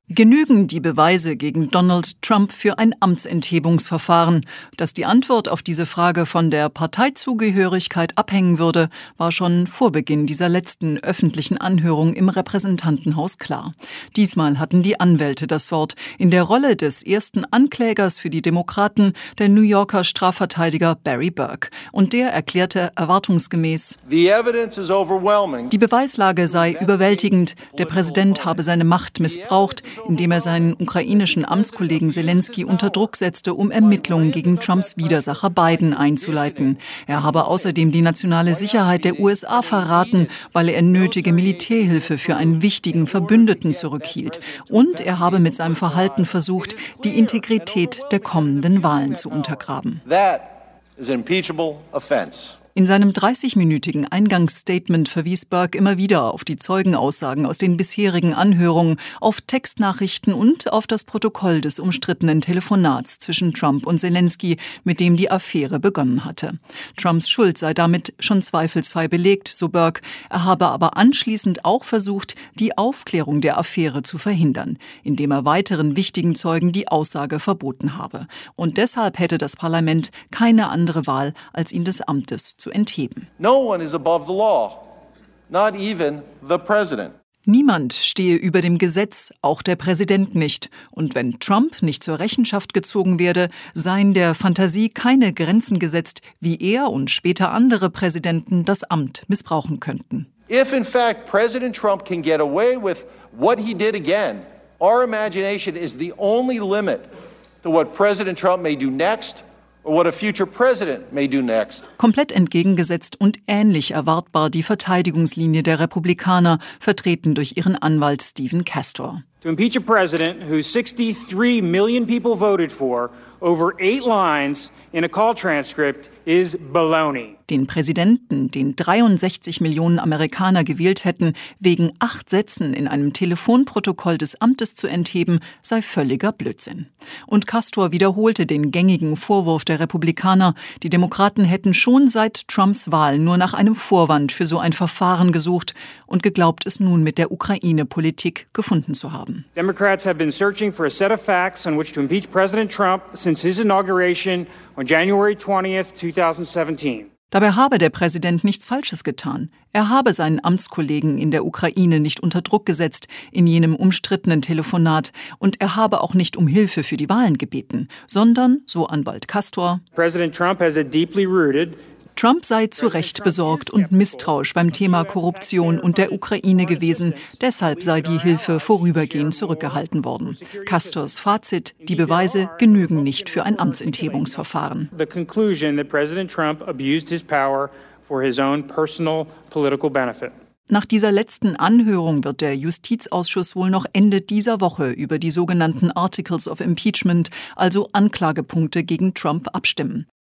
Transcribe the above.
Genügen die Beweise gegen Donald Trump für ein Amtsenthebungsverfahren? Dass die Antwort auf diese Frage von der Parteizugehörigkeit abhängen würde, war schon vor Beginn dieser letzten öffentlichen Anhörung im Repräsentantenhaus klar. Diesmal hatten die Anwälte das Wort, in der Rolle des ersten Anklägers für die Demokraten, der New Yorker Strafverteidiger Barry Burke. Und der erklärte erwartungsgemäß: Die Beweislage sei überwältigend, der Präsident habe seine Macht missbraucht, indem er seinen ukrainischen Amtskollegen Selenskyj unter Druck setzte, um Ermittlungen gegen Trumps Widersacher Biden einzuleiten. Er habe außerdem die nationale Sicherheit der USA verraten, weil er nötige Militärhilfe für einen wichtigen Verbündeten zurückhielt. Und er habe mit seinem Verhalten versucht, die Integrität der kommenden Wahlen zu untergraben. In seinem 30-minütigen Eingangsstatement verwies Burke immer wieder auf die Zeugenaussagen aus den bisherigen Anhörungen, auf Textnachrichten und auf das Protokoll des umstrittenen Telefonats zwischen Trump und Selenskyj, mit dem die Affäre begonnen hatte. Trumps Schuld sei damit schon zweifelsfrei belegt, so Burke. Er habe aber anschließend auch versucht, die Aufklärung der Affäre zu verhindern, indem er weiteren wichtigen Zeugen die Aussage verboten habe. Und deshalb hätte das Parlament keine andere Wahl, als ihn des Amtes zu entheben. No one is above the law, not even the president. Niemand stehe über dem Gesetz, auch der Präsident nicht. Und wenn Trump nicht zur Rechenschaft gezogen werde, seien der Fantasie keine Grenzen gesetzt, wie er und später andere Präsidenten das Amt missbrauchen könnten. If in fact President Trump can get away with what he did again, our imagination is the only limit to what President Trump may do next. What a future president may do next. Komplett entgegengesetzt und ähnlich erwartbar die Verteidigungslinie der Republikaner, vertreten durch ihren Anwalt Stephen Castor. To impeach a president who 63 million people voted for over 8 lines in a call transcript is baloney. Den Präsidenten, den 63 Millionen Amerikaner gewählt hätten, wegen 8 Sätzen in einem Telefonprotokoll des Amtes zu entheben, sei völliger Blödsinn. Und Castor wiederholte den gängigen Vorwurf der Republikaner, die Demokraten hätten schon seit Trumps Wahl nur nach einem Vorwand für so ein Verfahren gesucht und geglaubt, es nun mit der Ukraine-Politik gefunden zu haben. Democrats have been searching for a set of facts on which to impeach President Trump since his inauguration on January 20th, 2017. Dabei habe der Präsident nichts Falsches getan. Er habe seinen Amtskollegen in der Ukraine nicht unter Druck gesetzt in jenem umstrittenen Telefonat und er habe auch nicht um Hilfe für die Wahlen gebeten, sondern, so Anwalt Castor, President Trump has a deeply rooted Trump sei zu Recht besorgt und misstrauisch beim Thema Korruption und der Ukraine gewesen. Deshalb sei die Hilfe vorübergehend zurückgehalten worden. Castors Fazit: Die Beweise genügen nicht für ein Amtsenthebungsverfahren. The conclusion that President Trump abused his power for his own personal political benefit. Nach dieser letzten Anhörung wird der Justizausschuss wohl noch Ende dieser Woche über die sogenannten Articles of Impeachment, also Anklagepunkte gegen Trump, abstimmen.